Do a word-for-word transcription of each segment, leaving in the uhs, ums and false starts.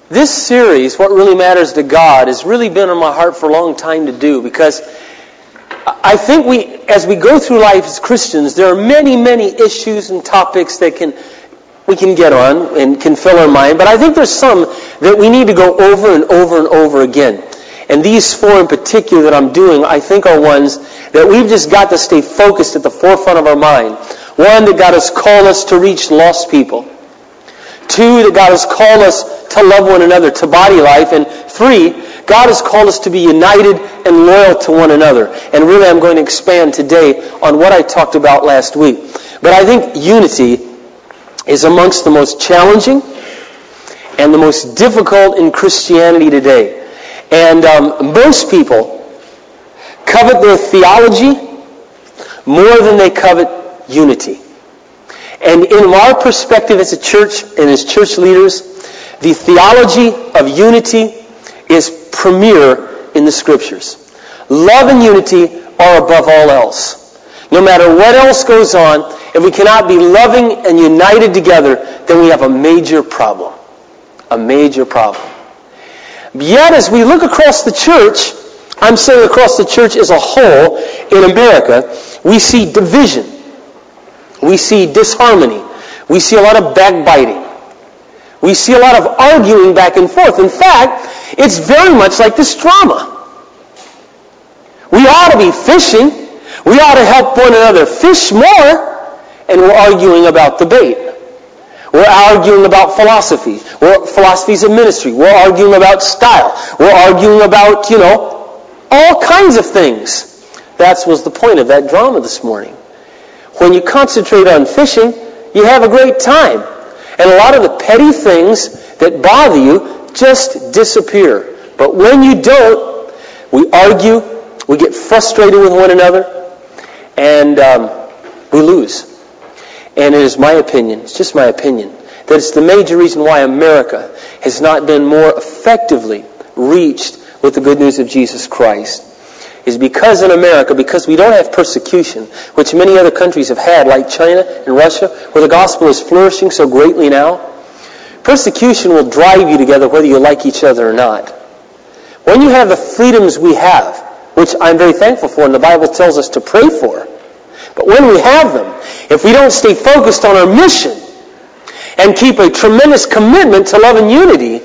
This series, What Really Matters to God, has really been on my heart for a long time to do, because I think we, as we go through life as Christians, there are many, many issues and topics that can we can get on and can fill our mind, but I think there's some that we need to go over and over and over again. And these four in particular that I'm doing, I think are ones that we've just got to stay focused at the forefront of our mind. One, that God has called us to reach lost people. Two, that God has called us to love one another, to body life. And three, God has called us to be united and loyal to one another. And really, I'm going to expand today on what I talked about last week. But I think unity is amongst the most challenging and the most difficult in Christianity today. And um, most people covet their theology more than they covet unity. And in our perspective as a church and as church leaders, the theology of unity is premier in the Scriptures. Love and unity are above all else. No matter what else goes on, if we cannot be loving and united together, then we have a major problem. A major problem. Yet, as we look across the church, I'm saying across the church as a whole in America, we see division. We see disharmony. We see a lot of backbiting. We see a lot of arguing back and forth. In fact, it's very much like this drama. We ought to be fishing. We ought to help one another fish more, and we're arguing about the bait. We're arguing about philosophy. We're philosophies of ministry. We're arguing about style. We're arguing about, you know, all kinds of things. That was the point of that drama this morning. When you concentrate on fishing, you have a great time. And a lot of the petty things that bother you just disappear. But when you don't, we argue, we get frustrated with one another, and um, we lose. And it is my opinion, it's just my opinion, that it's the major reason why America has not been more effectively reached with the good news of Jesus Christ. Is because in America, because we don't have persecution, which many other countries have had, like China and Russia, where the gospel is flourishing so greatly now, persecution will drive you together whether you like each other or not. When you have the freedoms we have, which I'm very thankful for, and the Bible tells us to pray for, but when we have them, if we don't stay focused on our mission and keep a tremendous commitment to love and unity,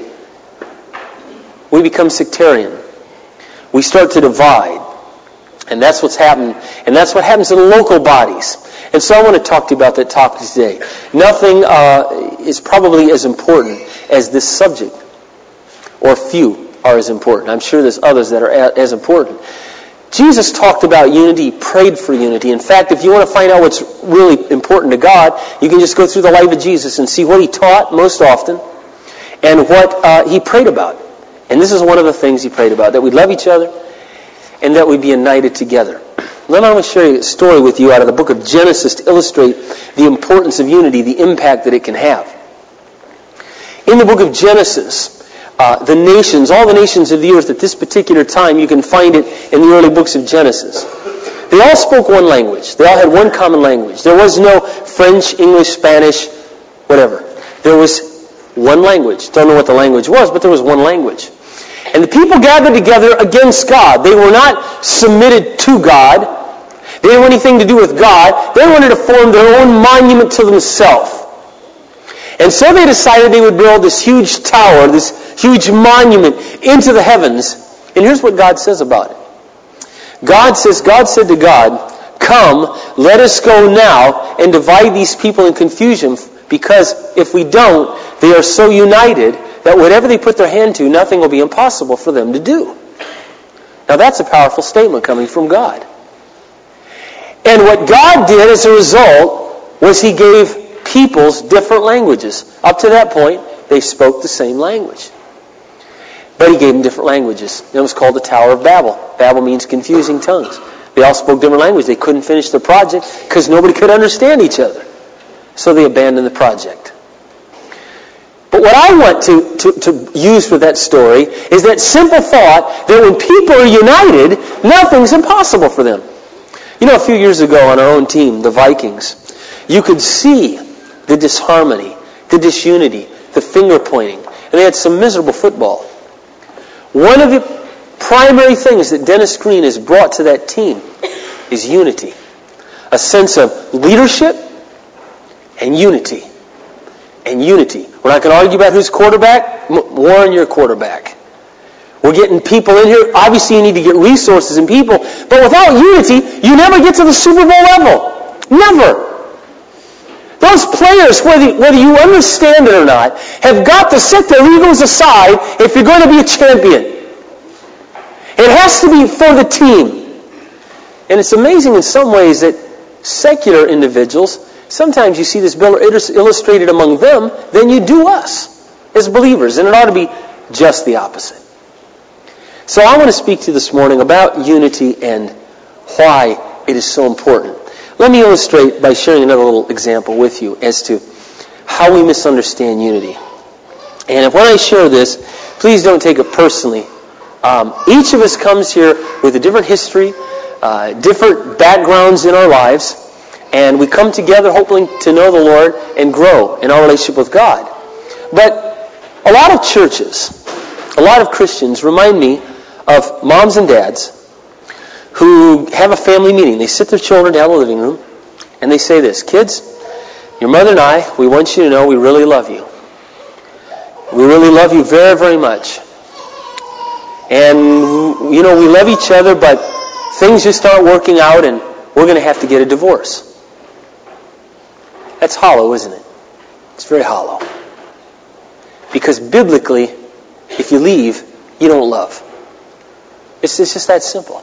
we become sectarian. We start to divide. And that's what's happened. And that's what happens in local bodies. And so I want to talk to you about that topic today. Nothing uh, is probably as important as this subject. Or few are as important. I'm sure there's others that are as important. Jesus talked about unity, prayed for unity. In fact, if you want to find out what's really important to God, you can just go through the life of Jesus and see what he taught most often and what uh, he prayed about. And this is one of the things he prayed about, that we'd love each other and that we'd be united together. Then I want to share a story with you out of the book of Genesis to illustrate the importance of unity, the impact that it can have. In the book of Genesis, uh, the nations, all the nations of the earth at this particular time, you can find it in the early books of Genesis. They all spoke one language. They all had one common language. There was no French, English, Spanish, whatever. There was one language. Don't know what the language was, but there was one language. And the people gathered together against God. They were not submitted to God. They didn't want anything to do with God. They wanted to form their own monument to themselves. And so they decided they would build this huge tower, this huge monument into the heavens. And here's what God says about it. God says, God said to God, "Come, let us go now and divide these people in confusion, because if we don't, they are so united that whatever they put their hand to, nothing will be impossible for them to do." Now that's a powerful statement coming from God. And what God did as a result was he gave peoples different languages. Up to that point, they spoke the same language. But he gave them different languages. It was called the Tower of Babel. Babel means confusing tongues. They all spoke different languages. They couldn't finish the project because nobody could understand each other. So they abandoned the project. But what I want to, to, to use for that story is that simple thought that when people are united, nothing's impossible for them. You know, a few years ago on our own team, the Vikings, you could see the disharmony, the disunity, the finger pointing. and they had some miserable football. One of the primary things that Dennis Green has brought to that team is unity. A sense of leadership and unity. And unity. We're not going to argue about who's quarterback. Warren, you're quarterback. We're getting people in here. Obviously, you need to get resources and people. But without unity, you never get to the Super Bowl level. Never. Those players, whether, whether you understand it or not, have got to set their egos aside if you're going to be a champion. It has to be for the team. And it's amazing in some ways that secular individuals, sometimes you see this better illustrated among them than you do us as believers. And it ought to be just the opposite. So I want to speak to you this morning about unity and why it is so important. Let me illustrate by sharing another little example with you as to how we misunderstand unity. And when I share this, please don't take it personally. Um, each of us comes here with a different history, uh, different backgrounds in our lives, and we come together hoping to know the Lord and grow in our relationship with God. But a lot of churches, a lot of Christians remind me of moms and dads who have a family meeting. They sit their children down in the living room and they say this, kids, your mother and I, we want you to know we really love you. We really love you very, very much. And, you know, we love each other, but things just aren't working out and we're going to have to get a divorce. That's hollow, isn't it? It's very hollow. Because biblically, if you leave, you don't love. It's, it's just that simple.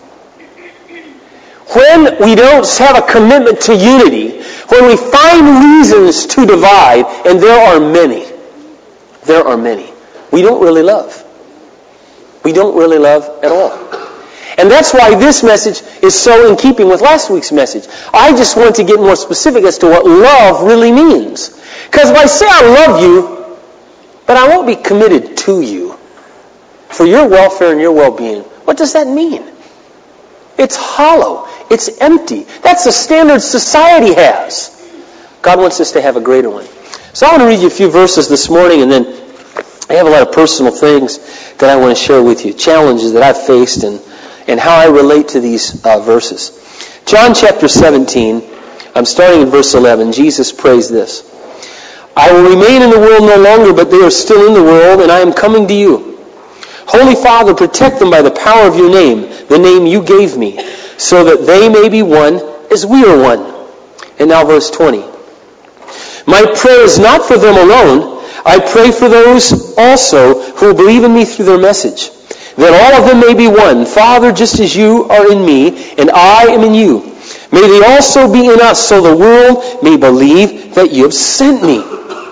When we don't have a commitment to unity, when we find reasons to divide, and there are many, there are many, we don't really love. We don't really love at all. And that's why this message is so in keeping with last week's message. I just want to get more specific as to what love really means. Because if I say I love you, but I won't be committed to you for your welfare and your well-being, what does that mean? It's hollow. It's empty. That's the standard society has. God wants us to have a greater one. So I want to read you a few verses this morning, and then I have a lot of personal things that I want to share with you, challenges that I've faced and, and how I relate to these uh, verses. John chapter seventeen, I'm starting in verse eleven. Jesus prays this. I will remain in the world no longer, but they are still in the world, and I am coming to you. Holy Father, protect them by the power of your name, the name you gave me, so that they may be one as we are one. And now verse twenty. My prayer is not for them alone. I pray for those also who believe in me through their message, that all of them may be one. Father, just as you are in me, and I am in you, may they also be in us, so the world may believe that you have sent me.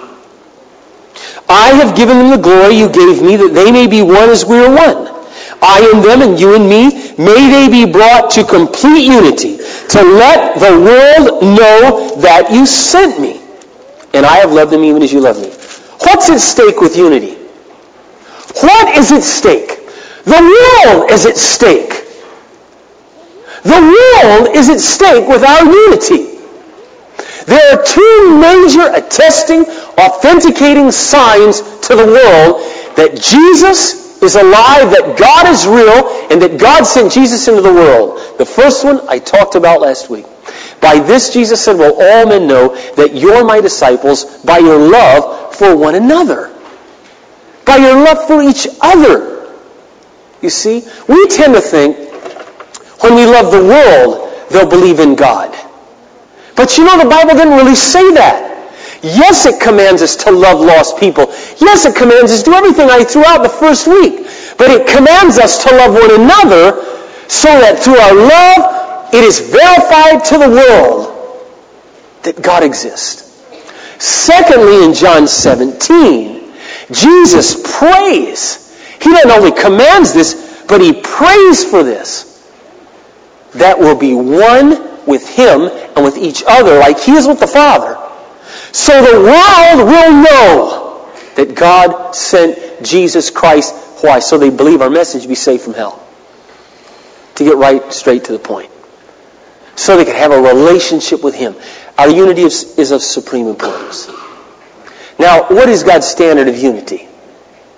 I have given them the glory you gave me, that they may be one as we are one. I in them and you in me, may they be brought to complete unity, to let the world know that you sent me. And I have loved them even as you love me. What's at stake with unity? What is at stake? The world is at stake. The world is at stake with our unity. There are two major attesting, authenticating signs to the world that Jesus is alive, that God is real, and that God sent Jesus into the world. The first one I talked about last week. By this, Jesus said, will all men know that you're my disciples by your love for one another. By your love for each other. You see, we tend to think when we love the world, they'll believe in God. But you know, the Bible didn't really say that. Yes, it commands us to love lost people. Yes, it commands us to do everything I threw out the first week. But it commands us to love one another so that through our love, it is verified to the world that God exists. Secondly, in John seventeen, Jesus prays. He not only commands this, but he prays for this. That we'll be one with him and with each other like he is with the Father. So the world will know that God sent Jesus Christ. Why? So they believe our message, be saved from hell. To get right straight to the point. So they can have a relationship with him. Our unity is, is of supreme importance. Now, what is God's standard of unity?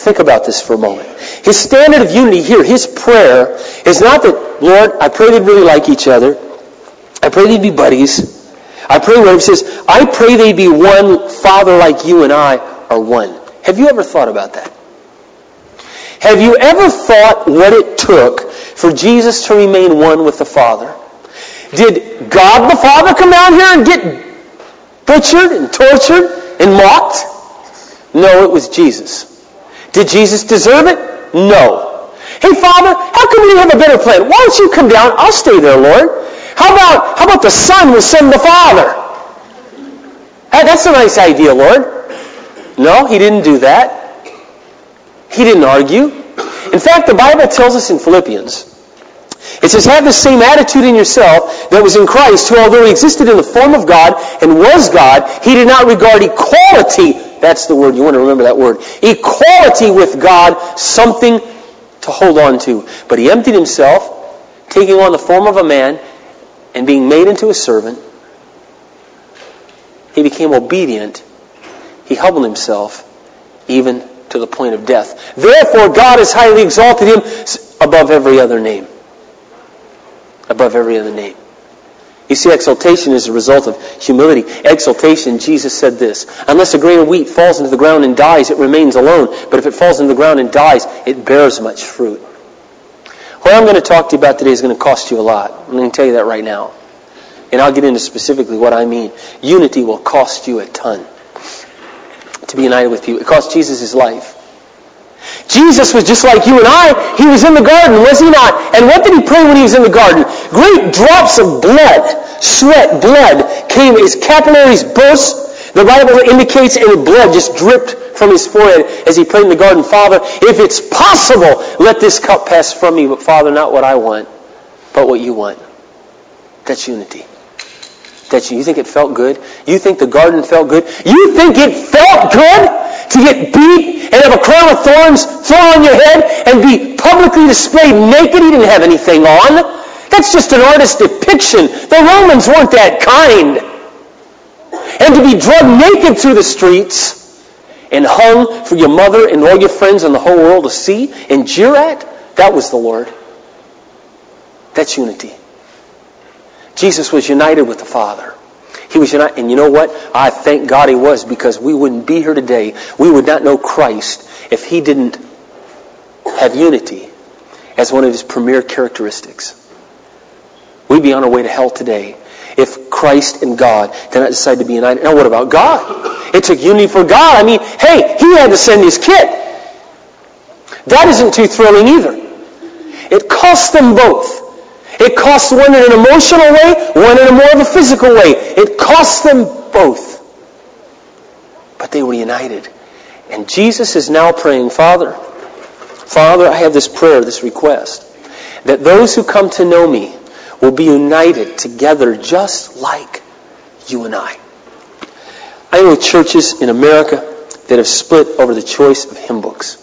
Think about this for a moment. His standard of unity here, his prayer, is not that, Lord, I pray they'd really like each other. I pray they'd be buddies. I pray where he says, I pray they'd be one, Father, like you and I are one. Have you ever thought about that? Have you ever thought what it took for Jesus to remain one with the Father? Did God the Father come down here and get butchered and tortured and mocked? No, it was Jesus. Did Jesus deserve it? No. Hey, Father, how come we have a better plan? Why don't you come down? I'll stay there, Lord. How about, how about the Son will send the Father? Hey, that's a nice idea, Lord. No, he didn't do that. He didn't argue. In fact, the Bible tells us in Philippians, it says, have the same attitude in yourself that was in Christ, who although he existed in the form of God and was God, he did not regard equality, that's the word, you want to remember that word, equality with God something to hold on to. But he emptied himself, taking on the form of a man and being made into a servant. He became obedient. He humbled himself even to the point of death. Therefore, God has highly exalted him above every other name. Above every other name. You see, exaltation is a result of humility. Exaltation, Jesus said this, unless a grain of wheat falls into the ground and dies, it remains alone. But if it falls into the ground and dies, it bears much fruit. What I'm going to talk to you about today is going to cost you a lot. I'm going to tell you that right now. And I'll get into specifically what I mean. Unity will cost you a ton to be united with people. It cost Jesus his life. Jesus was just like you and I. He was in the garden, was he not? And what did he pray when he was in the garden? Great drops of blood, sweat, blood came, his capillaries burst. The Bible indicates, and the blood just dripped from his forehead as he prayed in the garden, Father, if it's possible, let this cup pass from me, but Father, not what I want, but what you want. That's unity. That's you. You think it felt good? You think the garden felt good? You think it felt good to get beat and have a crown of thorns thrown on your head and be publicly displayed naked? He didn't have anything on. That's just an artist's depiction. The Romans weren't that kind. And to be dragged naked through the streets and hung for your mother and all your friends and the whole world to see and jeer at, that was the Lord. That's unity. Jesus was united with the Father. He was united, and you know what? I thank God he was, because we wouldn't be here today. We would not know Christ if he didn't have unity as one of his premier characteristics. We'd be on our way to hell today if Christ and God did not decide to be united. Now what about God? It took unity for God. I mean, hey, he had to send his kid. That isn't too thrilling either. It cost them both. It costs one in an emotional way, one in a more of a physical way. It cost them both. But they were united. And Jesus is now praying, Father, Father, I have this prayer, this request, that those who come to know me will be united together just like you and I. I know churches in America that have split over the choice of hymn books.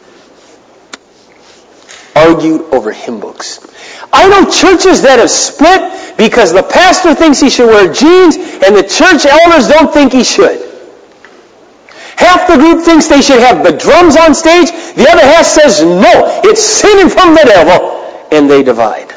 Argued over hymn books. I know churches that have split because the pastor thinks he should wear jeans and the church elders don't think he should. Half the group thinks they should have the drums on stage. The other half says, no, it's sin from the devil. And they divide.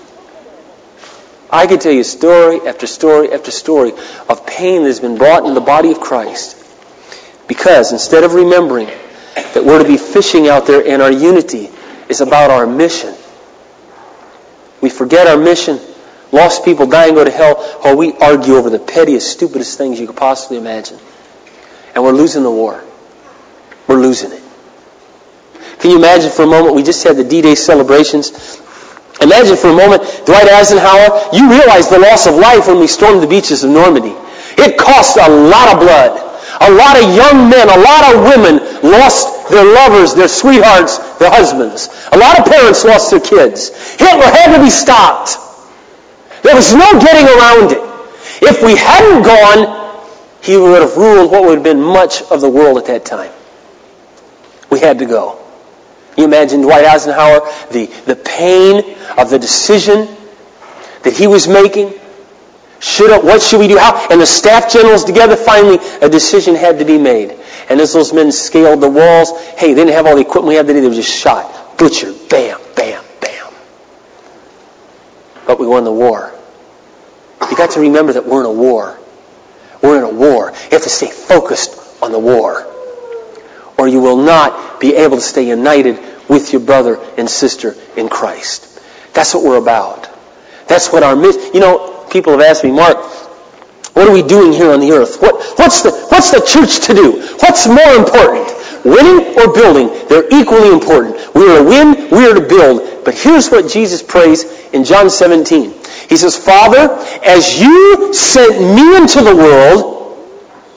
I could tell you story after story after story of pain that has been brought in the body of Christ. Because instead of remembering that we're to be fishing out there and our unity is about our mission, we forget our mission. Lost people die and go to hell, or we argue over the pettiest, stupidest things you could possibly imagine. And we're losing the war. We're losing it. Can you imagine for a moment, we just had the D-Day celebrations. Imagine for a moment, Dwight Eisenhower, you realize the loss of life when we stormed the beaches of Normandy. It cost a lot of blood. A lot of young men, a lot of women lost their lovers, their sweethearts, their husbands. A lot of parents lost their kids. Hitler had to be stopped. There was no getting around it. If we hadn't gone, he would have ruled what would have been much of the world at that time. We had to go. You imagine Dwight Eisenhower, the, the pain of the decision that he was making. Should, what should we do? How? And the staff generals together, finally a decision had to be made. And as those men scaled the walls, hey, they didn't have all the equipment we have today. They were just shot, butchered, bam, bam, bam. But we won the war. You got to remember that we're in a war. We're in a war. You have to stay focused on the war, or you will not be able to stay united with your brother and sister in Christ. That's what we're about. That's what our mission. You know, people have asked me, Mark, what are we doing here on the earth? What, what's the what's the church to do? What's more important, winning or building? They're equally important. We are to win, we are to build. But here's what Jesus prays in John seventeen. He says, Father, as you sent me into the world,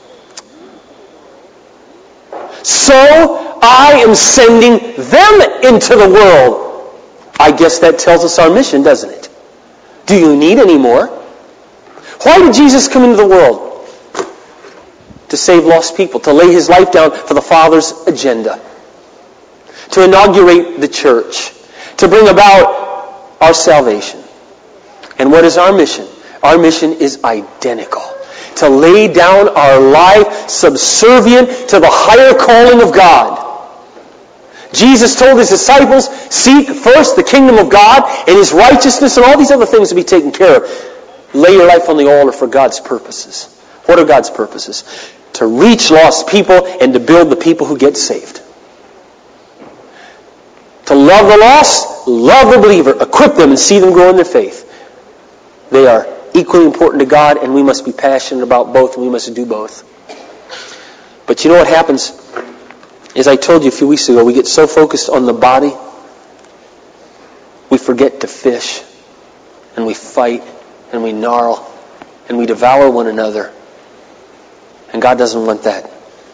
so I am sending them into the world. I guess that tells us our mission, doesn't it? Do you need any more? Why did Jesus come into the world? To save lost people, to lay his life down for the Father's agenda, to inaugurate the church, to bring about our salvation. And what is our mission? Our mission is identical. To lay down our life subservient to the higher calling of God. Jesus told his disciples, seek first the kingdom of God and his righteousness, and all these other things will be taken care of. Lay your life on the altar for God's purposes. What are God's purposes? To reach lost people and to build the people who get saved. To love the lost, love the believer, equip them and see them grow in their faith. They are equally important to God, and we must be passionate about both, and we must do both. But you know what happens? As I told you a few weeks ago, we get so focused on the body, we forget to fish, and we fight, and we gnarl, and we devour one another. And God doesn't want that.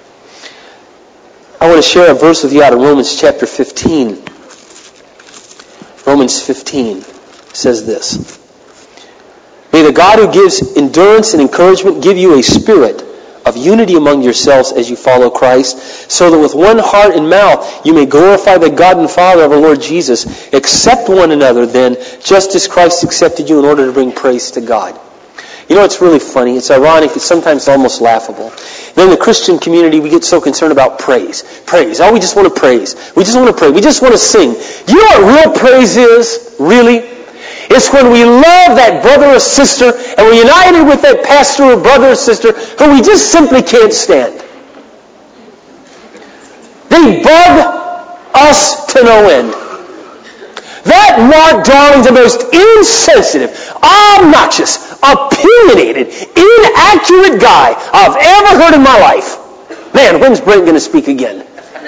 I want to share a verse with you out of Romans chapter fifteen. Romans fifteen says this. May the God who gives endurance and encouragement give you a spirit of unity among yourselves as you follow Christ, so that with one heart and mouth you may glorify the God and Father of our Lord Jesus. Accept one another then, just as Christ accepted you in order to bring praise to God. You know, it's really funny. It's ironic. It's sometimes almost laughable. In the Christian community, we get so concerned about praise. Praise. Oh, we just want to praise. We just want to pray. We just want to sing. You know what real praise is? Really? It's when we love that brother or sister and we're united with that pastor or brother or sister who we just simply can't stand. They bug us to no end. That Mark Darling's the most insensitive, obnoxious, opinionated, inaccurate guy I've ever heard in my life. Man, when's Brent going to speak again?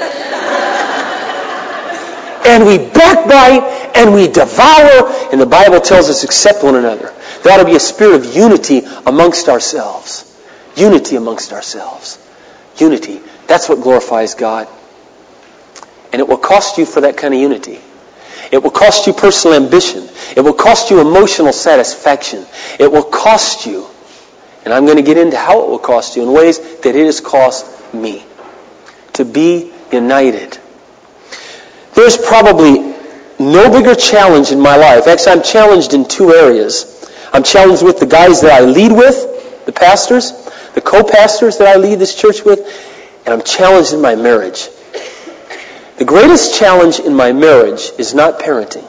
And we backbite and we devour, and the Bible tells us accept one another. There ought to be a spirit of unity amongst ourselves. Unity amongst ourselves. Unity. That's what glorifies God. And it will cost you for that kind of unity. It will cost you personal ambition. It will cost you emotional satisfaction. It will cost you, and I'm going to get into how it will cost you in ways that it has cost me, to be united. There's probably no bigger challenge in my life. Actually, I'm challenged in two areas. I'm challenged with the guys that I lead with, the pastors, the co-pastors that I lead this church with, and I'm challenged in my marriage. The greatest challenge in my marriage is not parenting.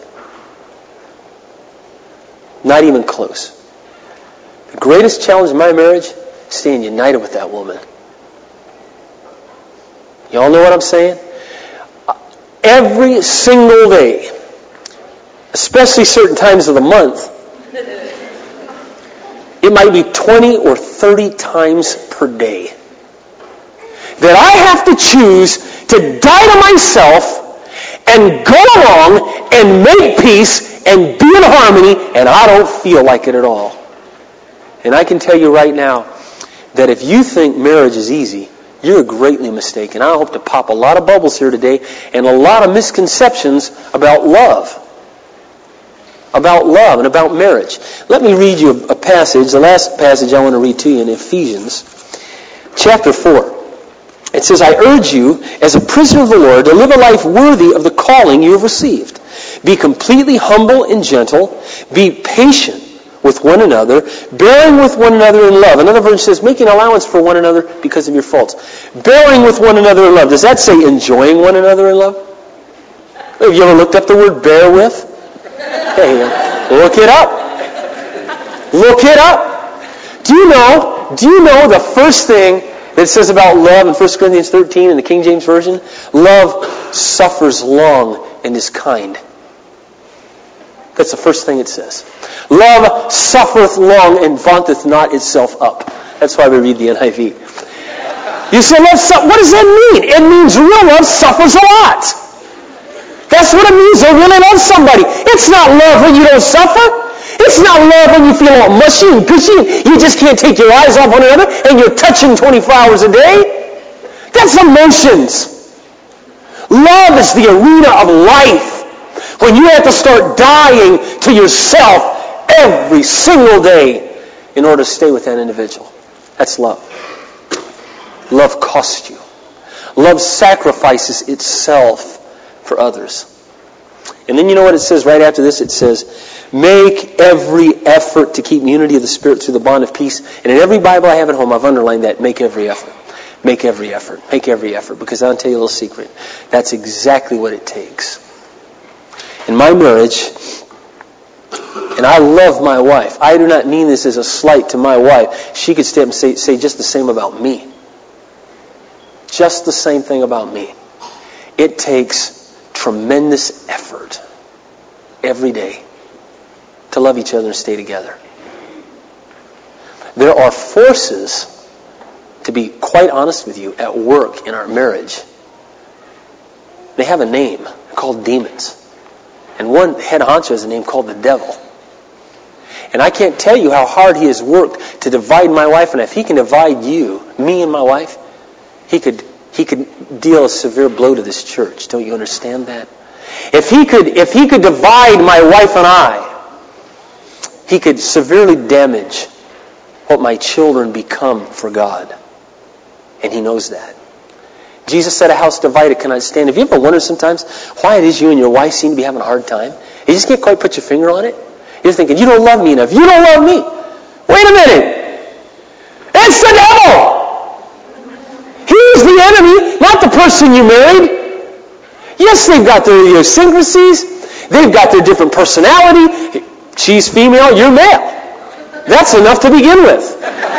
Not even close. The greatest challenge in my marriage is staying united with that woman. Y'all know what I'm saying? Every single day, especially certain times of the month, it might be twenty or thirty times per day that I have to choose to die to myself and go along and make peace and be in harmony, and I don't feel like it at all. And I can tell you right now that if you think marriage is easy, you're greatly mistaken. I hope to pop a lot of bubbles here today and a lot of misconceptions about love. About love and about marriage. Let me read you a passage, the last passage I want to read to you in Ephesians chapter four. It says, I urge you, as a prisoner of the Lord, to live a life worthy of the calling you have received. Be completely humble and gentle. Be patient with one another, bearing with one another in love. Another version says, making allowance for one another because of your faults. Bearing with one another in love. Does that say enjoying one another in love? Have you ever looked up the word bear with? Hey, look it up. Look it up. Do you know, do you know the first thing that it says about love in First Corinthians thirteen in the King James Version? Love suffers long and is kind. That's the first thing it says. Love suffereth long and vaunteth not itself up. That's why we read the N I V. You say, love, su- what does that mean? It means real love suffers a lot. That's what it means to really love somebody. It's not love when you don't suffer. It's not love when you feel all mushy and gushy. You just can't take your eyes off one another and you're touching twenty-four hours a day. That's emotions. Love is the arena of life. When you have to start dying to yourself every single day in order to stay with that individual. That's love. Love costs you. Love sacrifices itself for others. And then you know what it says right after this? It says, make every effort to keep unity of the Spirit through the bond of peace. And in every Bible I have at home, I've underlined that, make every effort. Make every effort. Make every effort. Because I'll tell you a little secret. That's exactly what it takes. In my marriage, and I love my wife. I do not mean this as a slight to my wife. She could stand up and say, say just the same about me. Just the same thing about me. It takes tremendous effort every day to love each other and stay together. There are forces, to be quite honest with you, at work in our marriage. They have a name called demons. And one head honcho has a name called the devil. And I can't tell you how hard he has worked to divide my wife. And if he can divide you, me and my wife, he could he could deal a severe blow to this church. Don't you understand that? If he could if he could divide my wife and I, he could severely damage what my children become for God. And he knows that. Jesus said, a house divided cannot stand. Have you ever wondered sometimes why it is you and your wife seem to be having a hard time? You just can't quite put your finger on it. You're thinking, you don't love me enough. You don't love me. Wait a minute. It's the devil. He's the enemy, not the person you married. Yes, they've got their idiosyncrasies. They've got their different personality. She's female, you're male. That's enough to begin with.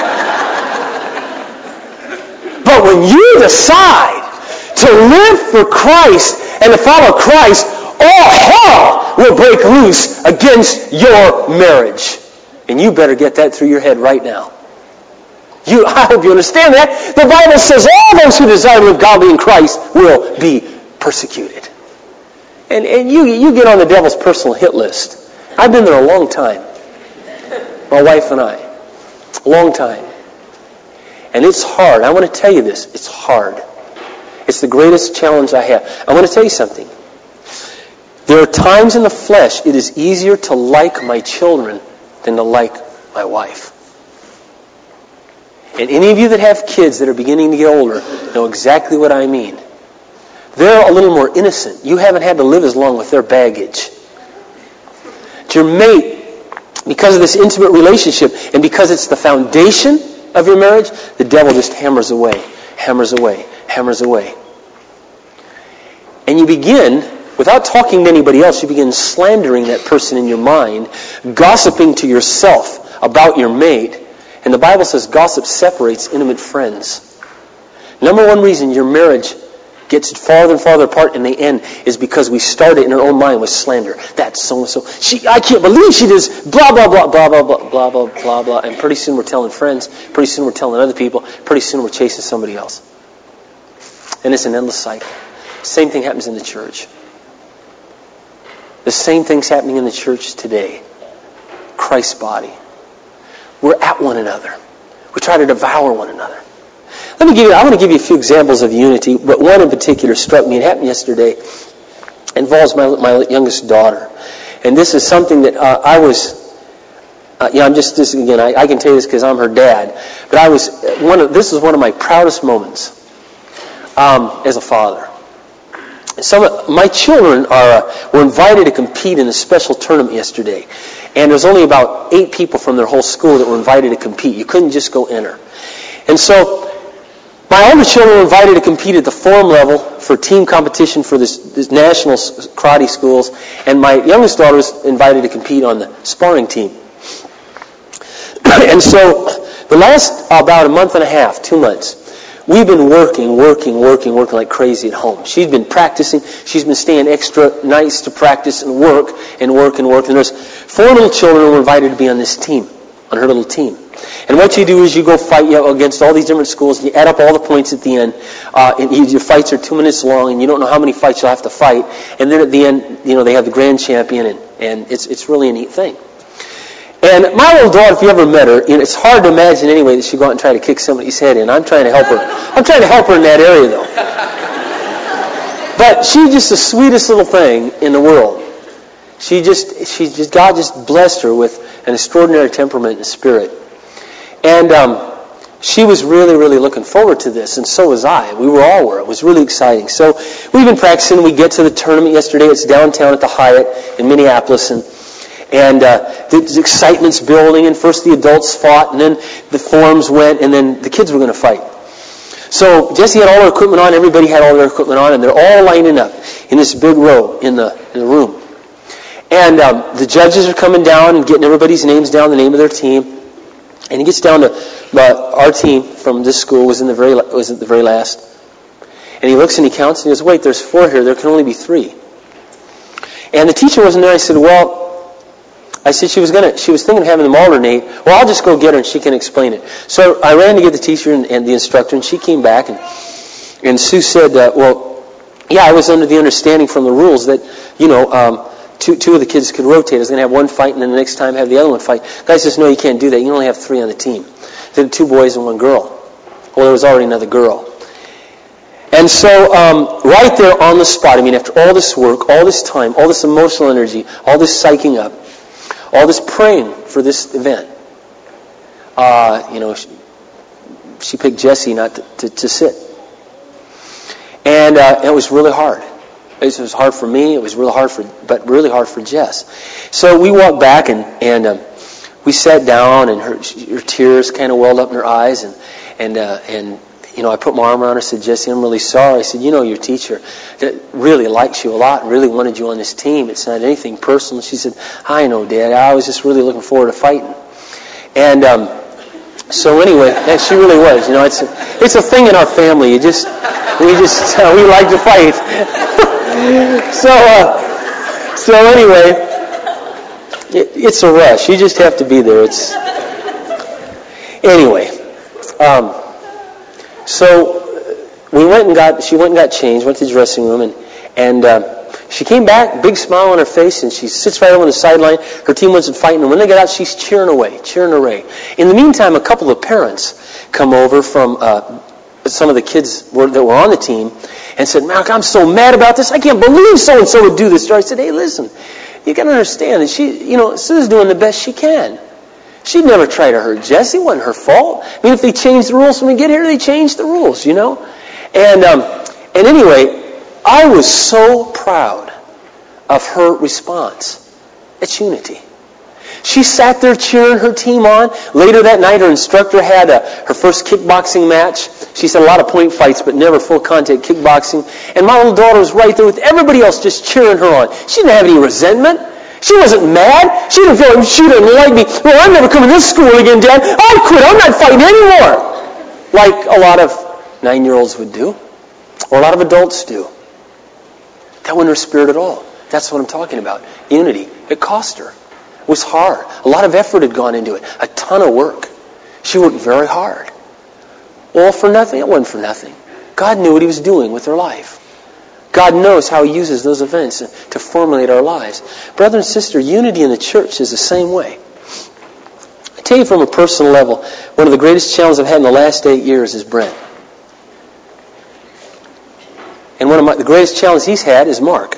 But when you decide to live for Christ and to follow Christ, all hell will break loose against your marriage. And you better get that through your head right now. You, I hope you understand that. The Bible says all those who desire to live godly in Christ will be persecuted. And, and you, you get on the devil's personal hit list. I've been there a long time. My wife and I. A long time. And it's hard. I want to tell you this. It's hard. It's the greatest challenge I have. I want to tell you something. There are times in the flesh it is easier to like my children than to like my wife. And any of you that have kids that are beginning to get older know exactly what I mean. They're a little more innocent. You haven't had to live as long with their baggage. But your mate, because of this intimate relationship and because it's the foundation of your marriage, the devil just hammers away, hammers away, hammers away. And you begin, without talking to anybody else, you begin slandering that person in your mind, gossiping to yourself about your mate. And the Bible says gossip separates intimate friends. Number one reason your marriage gets farther and farther apart in the end is because we started in our own mind with slander. That's so-and-so. She, I can't believe she does blah, blah, blah, blah, blah, blah, blah, blah, blah, blah. And pretty soon we're telling friends. Pretty soon we're telling other people. Pretty soon we're chasing somebody else. And it's an endless cycle. Same thing happens in the church. The same thing's happening in the church today. Christ's body. We're at one another. We try to devour one another. Let me give you, I want to give you a few examples of unity, but one in particular struck me. It happened yesterday. It involves my, my youngest daughter. And this is something that uh, I was, uh, yeah, I'm just, this again, I, I can tell you this because I'm her dad, but I was, one of, this is one of my proudest moments um, as a father. Some of my children are uh, were invited to compete in a special tournament yesterday. And there's only about eight people from their whole school that were invited to compete. You couldn't just go enter. And so my older children were invited to compete at the form level for team competition for this, this national karate schools, and my youngest daughter was invited to compete on the sparring team. And so the last about a month and a half, two months, we've been working, working, working, working like crazy at home. She's been practicing. She's been staying extra nights to practice and work and work and work. And there's four little children who were invited to be on this team, on her little team. And what you do is you go fight you know, against all these different schools. You add up all the points at the end. Uh, and you, your fights are two minutes long, and you don't know how many fights you'll have to fight. And then at the end, you know, they have the grand champion, and, and it's it's really a neat thing. And my little daughter, if you ever met her, you know, it's hard to imagine anyway that she'd go out and try to kick somebody's head in. I'm trying to help her. I'm trying to help her in that area, though. But she's just the sweetest little thing in the world. She just, she just, God just blessed her with an extraordinary temperament and spirit. And um, she was really, really looking forward to this, and so was I. We were all were. It was really exciting. So we've been practicing. We get to the tournament yesterday. It's downtown at the Hyatt in Minneapolis, and And uh, the, the excitement's building, and first the adults fought, and then the forms went, and then the kids were going to fight. So Jessie had all her equipment on, everybody had all their equipment on, and they're all lining up in this big row in the, in the room. And um, the judges are coming down and getting everybody's names down, the name of their team. And he gets down to uh, our team from this school was in the very was at the very last. And he looks and he counts, and he goes, "Wait, there's four here. There can only be three." And the teacher wasn't there. I said, "Well," I said she was gonna. She was thinking of having them alternate. Well, I'll just go get her and she can explain it. So I ran to get the teacher and, and the instructor, and she came back, and and Sue said, uh, "Well, yeah, I was under the understanding from the rules that you know um, two two of the kids could rotate. I was gonna have one fight, and then the next time have the other one fight." The guy says, "No, you can't do that. You only have three on the team. There are two boys and one girl." Well, there was already another girl. And so um, right there on the spot, I mean, after all this work, all this time, all this emotional energy, all this psyching up, all this praying for this event, uh, you know, she, she picked Jessie not to, to, to sit. And uh, it was really hard. It was hard for me. It was really hard for, but really hard for Jess. So we walked back and and um, we sat down, and her, her tears kind of welled up in her eyes, and and uh, and. You know, I put my arm around her and said, "Jessie, I'm really sorry." I said, "You know, your teacher really likes you a lot and really wanted you on this team. It's not anything personal." She said, "I know, Dad. I was just really looking forward to fighting." And um, so anyway, and she really was. You know, it's a, it's a thing in our family. You just we just uh, we like to fight. so uh, so anyway, it, it's a rush. You just have to be there. It's anyway. Um, So we went and got, she went and got changed, went to the dressing room, and, and uh, she came back, big smile on her face, and she sits right over on the sideline. Her team wasn't fighting, and when they get out, she's cheering away, cheering away. In the meantime, a couple of parents come over from uh, some of the kids were, that were on the team and said, "Mark, I'm so mad about this. I can't believe so-and-so would do this." I said, "Hey, listen, you got to understand that she, you know, Sue's doing the best she can. She'd never try to hurt Jessie. It wasn't her fault. I mean, if they changed the rules when we get here, they changed the rules, you know." And um, and anyway, I was so proud of her response. It's unity. She sat there cheering her team on. Later that night, her instructor had a, her first kickboxing match. She said a lot of point fights, but never full contact kickboxing. And my little daughter was right there with everybody else just cheering her on. She didn't have any resentment. She wasn't mad. She didn't feel like she didn't like me. "Well, I'm never coming to this school again, Dad. I quit. I'm not fighting anymore." Like a lot of nine-year-olds would do. Or a lot of adults do. That wasn't her spirit at all. That's what I'm talking about. Unity. It cost her. It was hard. A lot of effort had gone into it. A ton of work. She worked very hard. All for nothing? It wasn't for nothing. God knew what He was doing with her life. God knows how He uses those events to formulate our lives. Brother and sister, unity in the church is the same way. I tell you from a personal level, one of the greatest challenges I've had in the last eight years is Brent. And one of my, the greatest challenges he's had is Mark.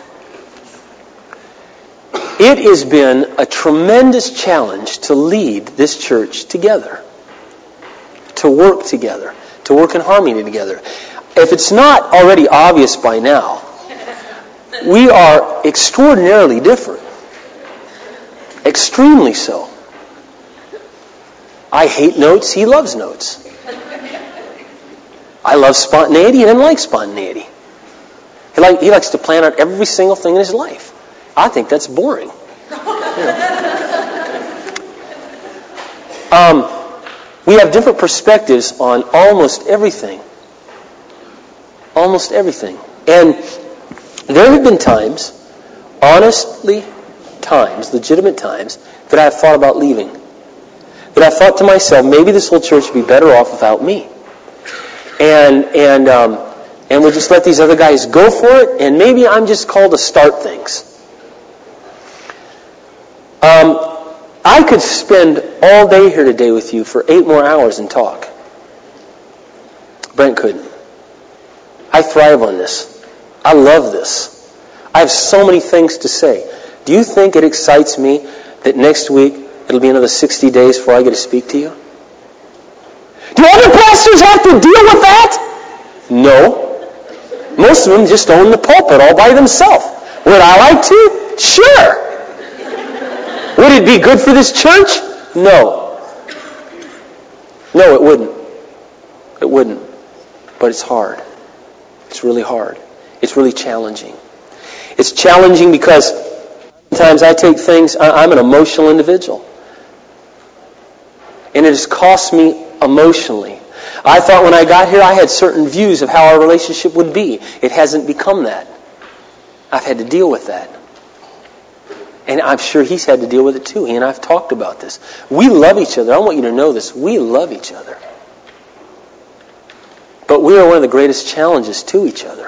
It has been a tremendous challenge to lead this church together. To work together. To work in harmony together. If it's not already obvious by now, we are extraordinarily different. Extremely so. I hate notes. He loves notes. I love spontaneity. He doesn't like spontaneity. He, like, he likes to plan out every single thing in his life. I think that's boring. Yeah. Um, we have different perspectives on almost everything. Almost everything. And there have been times, honestly times, legitimate times, that I have thought about leaving. That I thought to myself, maybe this whole church would be better off without me. And and um, and we'll just let these other guys go for it, and maybe I'm just called to start things. Um, I could spend all day here today with you for eight more hours and talk. Brent couldn't. I thrive on this. I love this. I have so many things to say. Do you think it excites me that next week it'll be another sixty days before I get to speak to you? Do other pastors have to deal with that? No. Most of them just own the pulpit all by themselves. Would I like to? Sure. Would it be good for this church? No. No, it wouldn't. It wouldn't. But it's hard. It's really hard. It's really challenging. It's challenging because sometimes I take things, I'm an emotional individual. And it has cost me emotionally. I thought when I got here I had certain views of how our relationship would be. It hasn't become that. I've had to deal with that. And I'm sure he's had to deal with it too. He and I have talked about this. We love each other. I want you to know this. We love each other. But we are one of the greatest challenges to each other.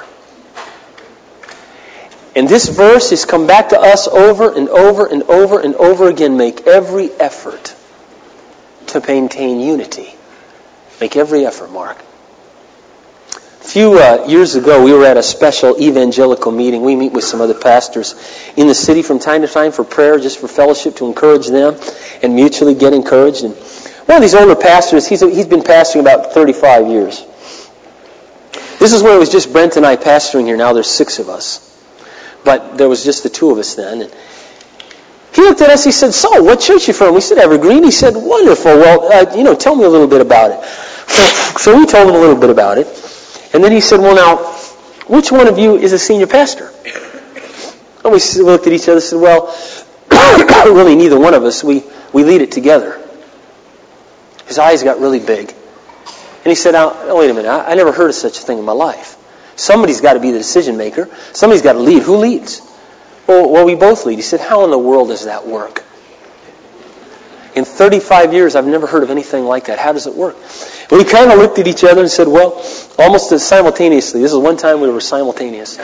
And this verse has come back to us over and over and over and over again. Make every effort to maintain unity. Make every effort, Mark. A few uh, years ago, we were at a special evangelical meeting. We meet with some other pastors in the city from time to time for prayer, just for fellowship, to encourage them and mutually get encouraged. And one of these older pastors, he's, he's been pastoring about thirty-five years. This is when it was just Brent and I pastoring here. Now there's six of us. But there was just the two of us then. And he looked at us, he said, "So, what church are you from?" We said, "Evergreen." He said, "Wonderful. Well, uh, you know, tell me a little bit about it." So we told him a little bit about it. And then he said, "Well, now, which one of you is a senior pastor?" And we looked at each other and said, "Well, really neither one of us. We, we lead it together." His eyes got really big. And he said, "Now, oh, wait a minute. I, I never heard of such a thing in my life. Somebody's got to be the decision maker. Somebody's got to lead. Who leads?" Well, well, we both lead. He said, "How in the world does that work?" In thirty-five years, I've never heard of anything like that. How does it work? We kind of looked at each other and said, well, almost simultaneously. This is one time we were simultaneous.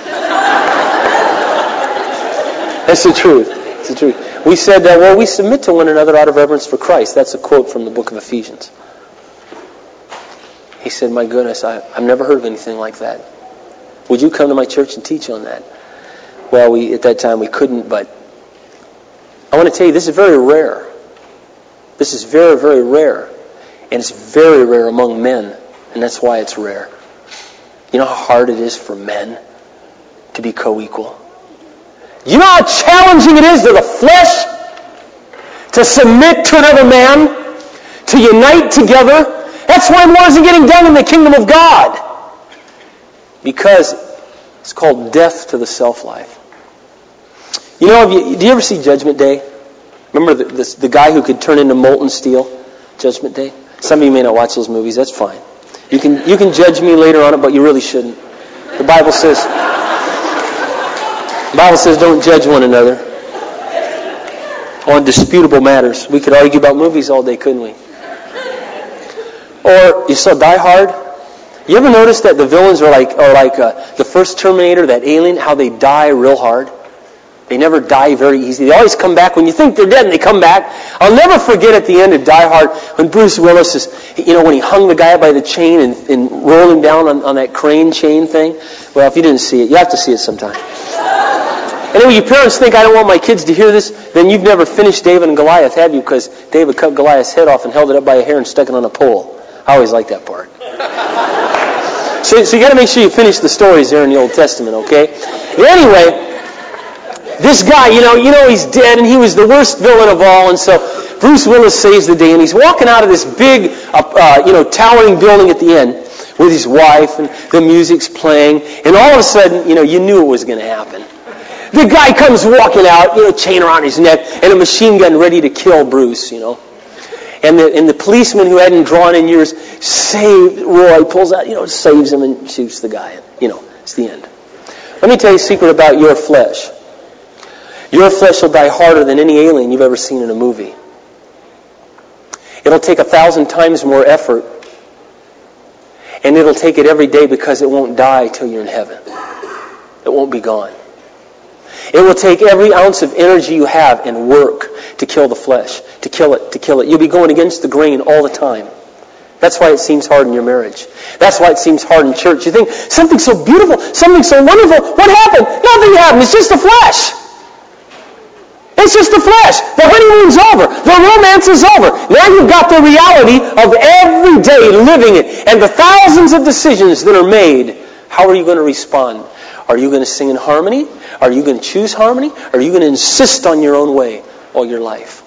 That's the truth. That's the truth. We said, uh, well, we submit to one another out of reverence for Christ. That's a quote from the book of Ephesians. He said, "My goodness, I, I've never heard of anything like that. Would you come to my church and teach on that?" Well, we at that time we couldn't, but I want to tell you, this is very rare. This is very, very rare. And it's very rare among men, and that's why it's rare. You know how hard it is for men to be co-equal? You know how challenging it is to the flesh to submit to another man, to unite together? That's why more isn't getting done in the kingdom of God. Because it's called death to the self-life. You know, have you, do you ever see Judgment Day? Remember the, the, the guy who could turn into molten steel? Judgment Day? Some of you may not watch those movies. That's fine. You can you can judge me later on it, but you really shouldn't. The Bible says the Bible says don't judge one another on disputable matters. We could argue about movies all day, couldn't we? Or you saw Die Hard. You ever notice that the villains are like are like uh, the first Terminator, that alien? How they die real hard. They never die very easy. They always come back. When you think they're dead and they come back. I'll never forget at the end of Die Hard when Bruce Willis is, you know, when he hung the guy by the chain and, and rolled him down on, on that crane chain thing. Well, if you didn't see it, you have to see it sometime. And then when your parents think, I don't want my kids to hear this, then you've never finished David and Goliath, have you? Because David cut Goliath's head off and held it up by a hair and stuck it on a pole. I always like that part. So, so you got to make sure you finish the stories there in the Old Testament, okay? But anyway, this guy, you know, you know he's dead, and he was the worst villain of all, and so Bruce Willis saves the day, and he's walking out of this big, uh, uh, you know, towering building at the end with his wife, and the music's playing, and all of a sudden, you know, you knew it was going to happen. The guy comes walking out, you know, chain around his neck, and a machine gun ready to kill Bruce, you know. And the, and the policeman who hadn't drawn in years saved Roy, pulls out, you know, saves him and shoots the guy. You know, it's the end. Let me tell you a secret about your flesh. Your flesh will die harder than any alien you've ever seen in a movie. It'll take a thousand times more effort, and it'll take it every day because it won't die till you're in heaven. It won't be gone. It will take every ounce of energy you have and work to kill the flesh, to kill it, to kill it. You'll be going against the grain all the time. That's why it seems hard in your marriage. That's why it seems hard in church. You think, something so beautiful, something so wonderful, what happened? Nothing happened. It's just the flesh. It's just the flesh. The honeymoon's over. The romance is over. Now you've got the reality of every day living it and the thousands of decisions that are made. How are you going to respond? Are you going to sing in harmony? Are you going to choose harmony? Or are you going to insist on your own way all your life?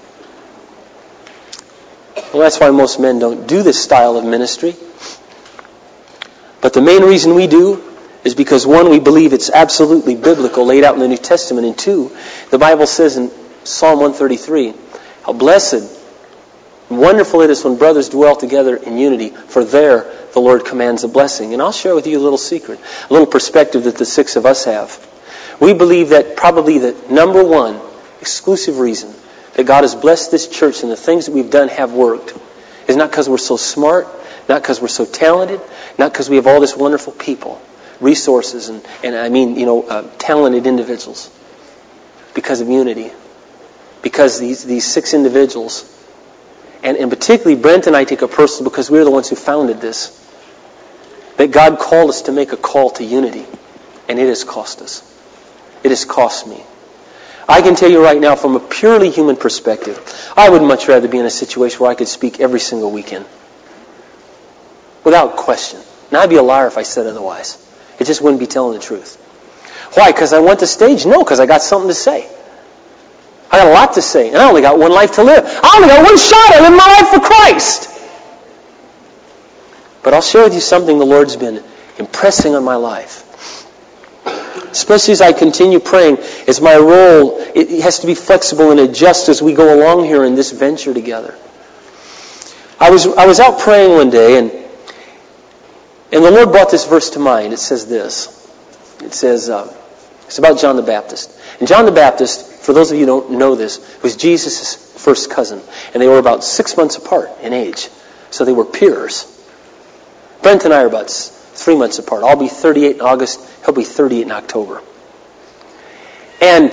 Well, that's why most men don't do this style of ministry. But the main reason we do is because, one, we believe it's absolutely biblical, laid out in the New Testament, and two, the Bible says in Psalm one thirty-three, how blessed and wonderful it is when brothers dwell together in unity, for there the Lord commands a blessing. And I'll share with you a little secret, a little perspective that the six of us have. We believe that probably the number one exclusive reason that God has blessed this church and the things that we've done have worked is not because we're so smart, not because we're so talented, not because we have all this wonderful people, resources, and, and I mean, you know, uh, talented individuals. Because of unity. Because these, these six individuals, and, and particularly Brent and I take it personal because we're the ones who founded this, that God called us to make a call to unity. And it has cost us. It has cost me. I can tell you right now, from a purely human perspective, I would much rather be in a situation where I could speak every single weekend. Without question. Now, I'd be a liar if I said otherwise. It just wouldn't be telling the truth. Why? Because I want the stage? No, because I got something to say. I got a lot to say, and I only got one life to live. I only got one shot at living my life for Christ. But I'll share with you something the Lord's been impressing on my life. Especially as I continue praying, as my role, it has to be flexible and adjust as we go along here in this venture together. I was I was out praying one day, and and the Lord brought this verse to mind. It says this. It says, uh, it's about John the Baptist. And John the Baptist, for those of you who don't know this, was Jesus' first cousin. And they were about six months apart in age. So they were peers. Brent and I are about three months apart. I'll be thirty-eight in August. He'll be thirty-eight in October. And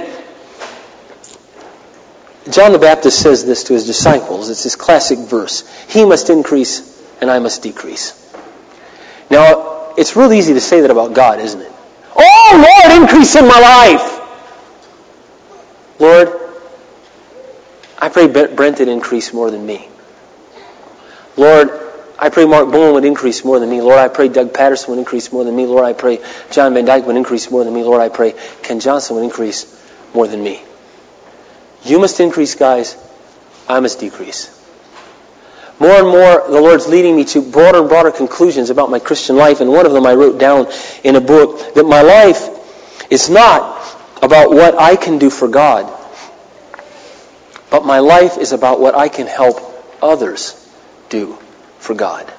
John the Baptist says this to his disciples. It's this classic verse. He must increase and I must decrease. Now, it's real easy to say that about God, isn't it? Oh, Lord, increase in my life. Lord, I pray Brent would increase more than me. Lord, I pray Mark Bowen would increase more than me. Lord, I pray Doug Patterson would increase more than me. Lord, I pray John Van Dyke would increase more than me. Lord, I pray Ken Johnson would increase more than me. You must increase, guys. I must decrease. More and more, the Lord's leading me to broader and broader conclusions about my Christian life. And one of them I wrote down in a book, that my life is not about what I can do for God, but my life is about what I can help others do for God.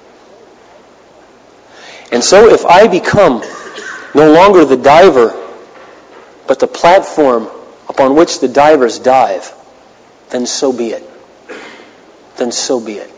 And so if I become no longer the diver, but the platform upon which the divers dive, then so be it. Then so be it.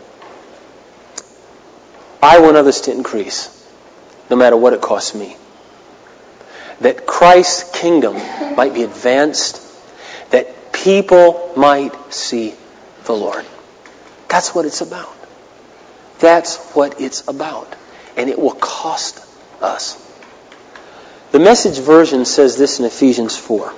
I want others to increase, no matter what it costs me. That Christ's kingdom might be advanced, that people might see the Lord. That's what it's about. That's what it's about. And it will cost us. The Message version says this in Ephesians four.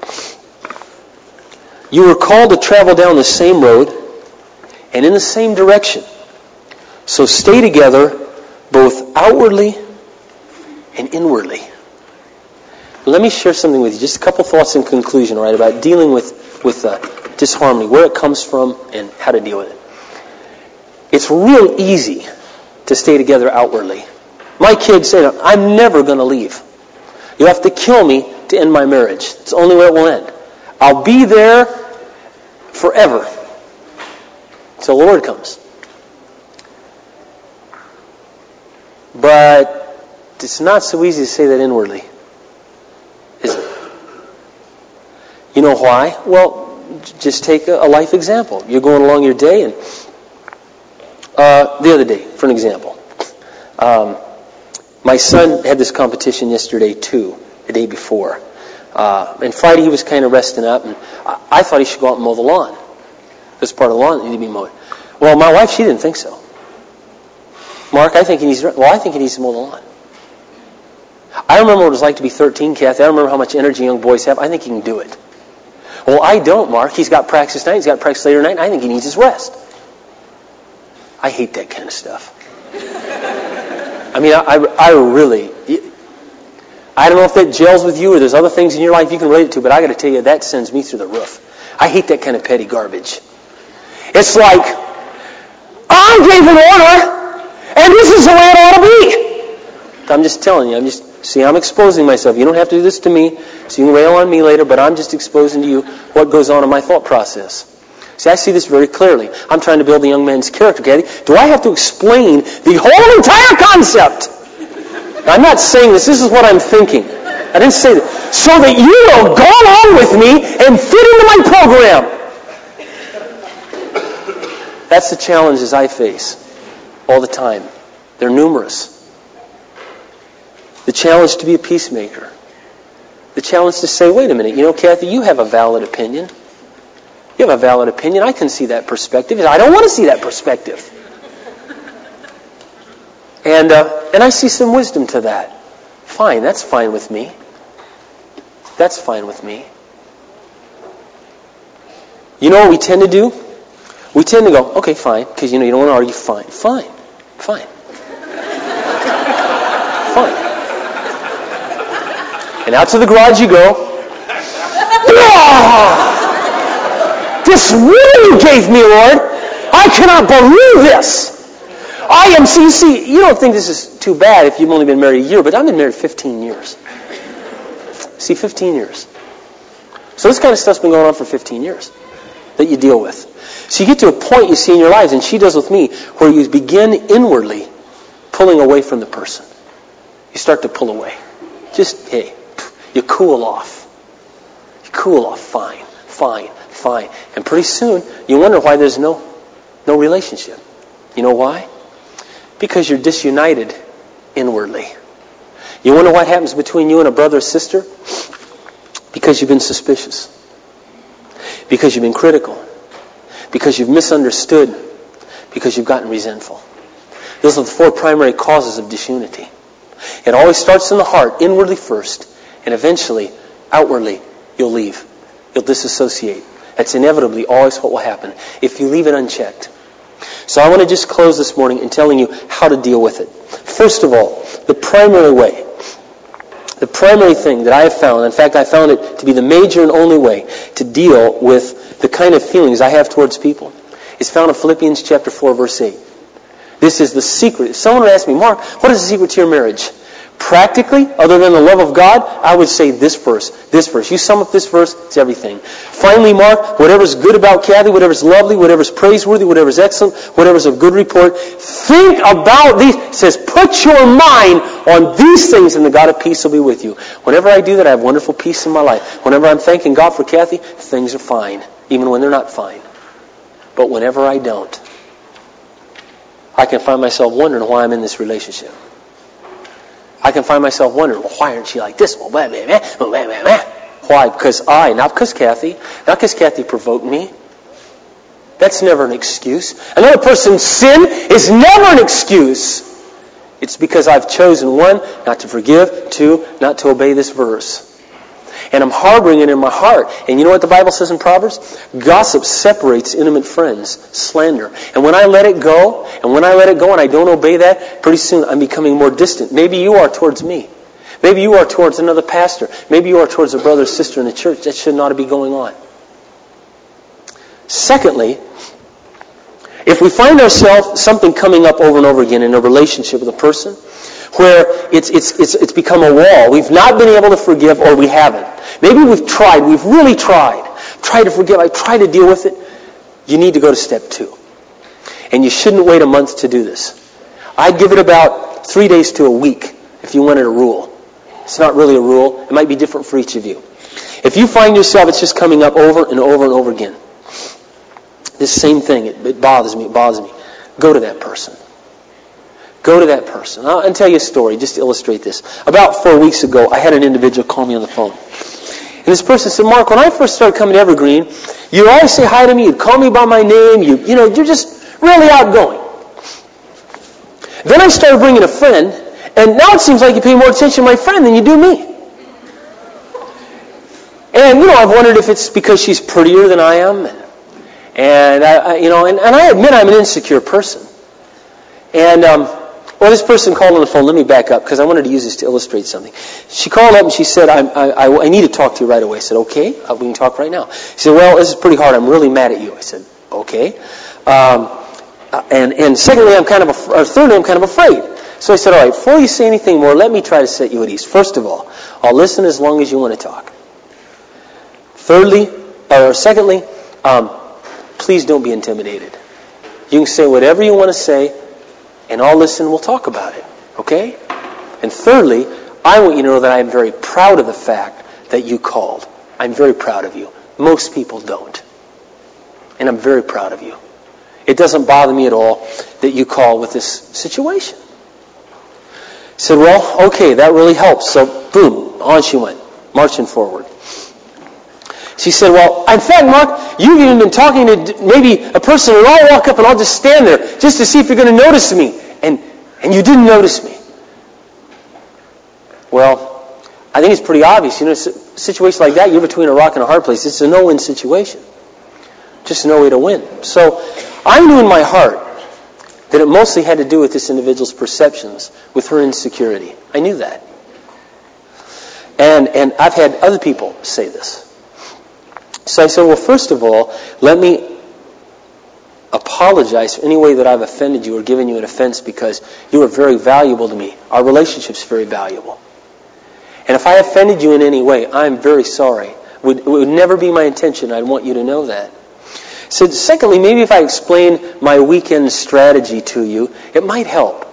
You were called to travel down the same road and in the same direction. So stay together both outwardly and inwardly. let me share something with you. Just a couple thoughts in conclusion, all right, about dealing with, with uh, disharmony, where it comes from, and how to deal with it. It's real easy to stay together outwardly. My kids say, I'm never going to leave. You have to kill me to end my marriage. It's the only way it will end. I'll be there forever until the Lord comes. But it's not so easy to say that inwardly, is it? You know why? Well, just take a life example. You're going along your day, and uh, the other day, for an example, um, my son had this competition yesterday too, the day before. Uh, and Friday he was kind of resting up, and I, I thought he should go out and mow the lawn. This part of the lawn that needed to be mowed. Well, my wife, she didn't think so. Mark, I think he needs to, well, I think he needs to mow the lawn. I remember what it was like to be thirteen, Kathy. I remember how much energy young boys have. I think he can do it. Well, I don't, Mark. He's got practice tonight. He's got practice later tonight. I think he needs his rest. I hate that kind of stuff. I mean, I, I really, I don't know if that gels with you or there's other things in your life you can relate it to, but I got to tell you, that sends me through the roof. I hate that kind of petty garbage. It's like, I gave an order, and this is the way it ought to be. I'm just telling you, I'm just, see, I'm exposing myself. You don't have to do this to me, so you can rail on me later, but I'm just exposing to you what goes on in my thought process. See, I see this very clearly. I'm trying to build a young man's character, Kathy. Do I have to explain the whole entire concept? Now, I'm not saying this. This is what I'm thinking. I didn't say that. So that you will go along with me and fit into my program. That's the challenges I face all the time. They're numerous. The challenge to be a peacemaker. The challenge to say, wait a minute, you know, Kathy, you have a valid opinion. You have a valid opinion. I can see that perspective. I don't want to see that perspective. And uh, and I see some wisdom to that. Fine, that's fine with me. That's fine with me. You know what we tend to do? We tend to go, okay, fine, because you know you don't want to argue. Fine, fine, fine, fine. And out to the garage you go. This really you gave me, Lord. I cannot believe this. I am, see, you see, you don't think this is too bad if you've only been married a year, but I've been married fifteen years. See, fifteen years. So this kind of stuff's been going on for fifteen years that you deal with. So you get to a point you see in your lives, and she does with me, where you begin inwardly pulling away from the person. You start to pull away. Just, hey, you cool off. You cool off, fine, fine. Fine. And pretty soon, you wonder why there's no, no relationship. You know why? Because you're disunited inwardly. You wonder what happens between you and a brother or sister? Because you've been suspicious. Because you've been critical. Because you've misunderstood. Because you've gotten resentful. Those are the four primary causes of disunity. It always starts in the heart, inwardly first, and eventually, outwardly, you'll leave. You'll disassociate. That's inevitably always what will happen if you leave it unchecked. So I want to just close this morning in telling you how to deal with it. First of all, the primary way, the primary thing that I have found, in fact I found it to be the major and only way to deal with the kind of feelings I have towards people, is found in Philippians chapter four, verse eight. This is the secret. If someone would ask me, Mark, what is the secret to your marriage? Practically, other than the love of God, I would say this verse, this verse. You sum up this verse, it's everything. Finally, Mark, whatever's good about Kathy, whatever's lovely, whatever's praiseworthy, whatever's excellent, whatever's of good report, think about these. It says, put your mind on these things and the God of peace will be with you. Whenever I do that, I have wonderful peace in my life. Whenever I'm thanking God for Kathy, things are fine, even when they're not fine. But whenever I don't, I can find myself wondering why I'm in this relationship. I can find myself wondering, well, why aren't she like this? Well, blah, blah, blah, blah, blah, blah. Why? Because I, not because Kathy, not because Kathy provoked me. That's never an excuse. Another person's sin is never an excuse. It's because I've chosen, one, not to forgive, two, not to obey this verse. And I'm harboring it in my heart. And you know what the Bible says in Proverbs? Gossip separates intimate friends. Slander. And when I let it go, and when I let it go and I don't obey that, pretty soon I'm becoming more distant. Maybe you are towards me. Maybe you are towards another pastor. Maybe you are towards a brother or sister in the church. That should not be going on. Secondly, if we find ourselves something coming up over and over again in a relationship with a person where it's, it's, it's, it's become a wall, we've not been able to forgive or we haven't. Maybe we've tried, we've really tried. Tried to forgive, I tried to deal with it. You need to go to step two. And you shouldn't wait a month to do this. I'd give it about three days to a week if you wanted a rule. It's not really a rule. It might be different for each of you. If you find yourself, it's just coming up over and over and over again. This same thing, it, it bothers me, it bothers me. Go to that person. Go to that person. I'll, I'll tell you a story just to illustrate this. About four weeks ago, I had an individual call me on the phone. And this person said, Mark, when I first started coming to Evergreen, you'd always say hi to me, you'd call me by my name, you, you know, you're just really outgoing. Then I started bringing a friend, and now it seems like you pay more attention to my friend than you do me. And, you know, I've wondered if it's because she's prettier than I am. And, and I, I, you know, and, and I admit I'm an insecure person. And, um, well, this person called on the phone. Let me back up, because I wanted to use this to illustrate something. She called up and she said, I, I, I need to talk to you right away. I said, okay, we can talk right now. She said, well, this is pretty hard. I'm really mad at you. I said, okay. Um, and, and secondly, I'm kind of, af- or thirdly, I'm kind of afraid. So I said, all right, before you say anything more, let me try to set you at ease. First of all, I'll listen as long as you want to talk. Thirdly, or secondly, um, please don't be intimidated. You can say whatever you want to say, and I'll listen and we'll talk about it. Okay? And thirdly, I want you to know that I am very proud of the fact that you called. I'm very proud of you. Most people don't. And I'm very proud of you. It doesn't bother me at all that you call with this situation. I said, well, okay, that really helps. So, boom, on she went, marching forward. She said, well, in fact, Mark, you've even been talking to maybe a person, and I'll walk up and I'll just stand there just to see if you're going to notice me. And, and you didn't notice me. Well, I think it's pretty obvious. You know, a situation like that, you're between a rock and a hard place. It's a no-win situation. Just no way to win. So I knew in my heart that it mostly had to do with this individual's perceptions, with her insecurity. I knew that. And and I've had other people say this. So I said, well, first of all, let me apologize for any way that I've offended you or given you an offense, because you are very valuable to me. Our relationship's very valuable. And if I offended you in any way, I'm very sorry. It would, it would never be my intention. I'd want you to know that. So secondly, maybe if I explain my weekend strategy to you, it might help.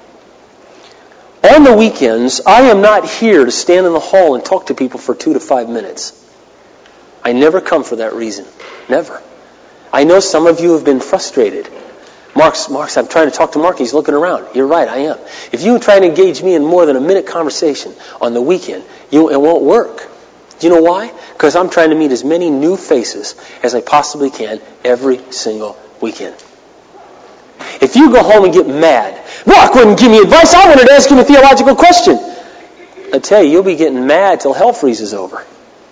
On the weekends, I am not here to stand in the hall and talk to people for two to five minutes. I never come for that reason. Never. I know some of you have been frustrated. Mark's, Mark's, I'm trying to talk to Mark. He's looking around. You're right, I am. If you try to engage me in more than a minute conversation on the weekend, you, it won't work. Do you know why? Because I'm trying to meet as many new faces as I possibly can every single weekend. If you go home and get mad, Mark wouldn't give me advice. I wanted to ask him a theological question. I tell you, you'll be getting mad till hell freezes over.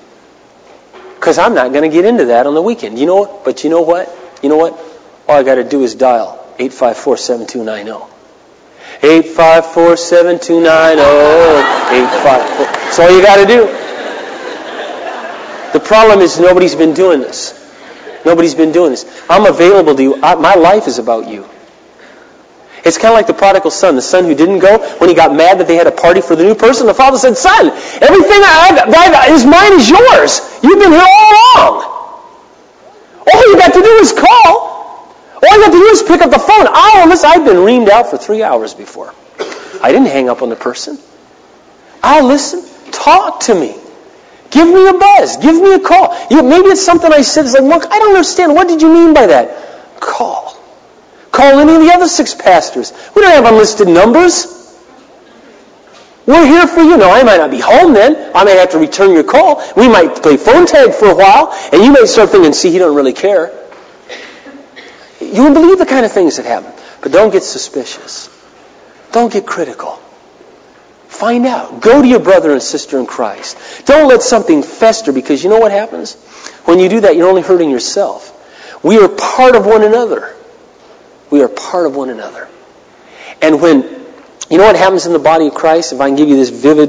Because I'm not going to get into that on the weekend. You know what? But you know what? You know what? All I got to do is dial eight five four, seven two nine zero. eight five four, seven two nine zero. eight five four. That's all you got to do. The problem is nobody's been doing this. Nobody's been doing this. I'm available to you. I, my life is about you. It's kind of like the prodigal son, the son who didn't go when he got mad that they had a party for the new person. The father said, son, everything I have is mine is yours. You've been here all along. All you got to do is call. All you got to do is pick up the phone. Oh, listen, I've been reamed out for three hours before. I didn't hang up on the person. I'll listen. Talk to me. Give me a buzz. Give me a call. You, maybe it's something I said. It's like, Mark, I don't understand. What did you mean by that? Call. Call any of the other six pastors. We don't have unlisted numbers. We're here for you. No, I might not be home then. I might have to return your call. We might play phone tag for a while, and you might start thinking, see, he doesn't really care. You wouldn't believe the kind of things that happen. But don't get suspicious. Don't get critical. Find out. Go to your brother and sister in Christ. Don't let something fester, because you know what happens? When you do that, you're only hurting yourself. We are part of one another. We are part of one another. And when, you know what happens in the body of Christ? If I can give you this vivid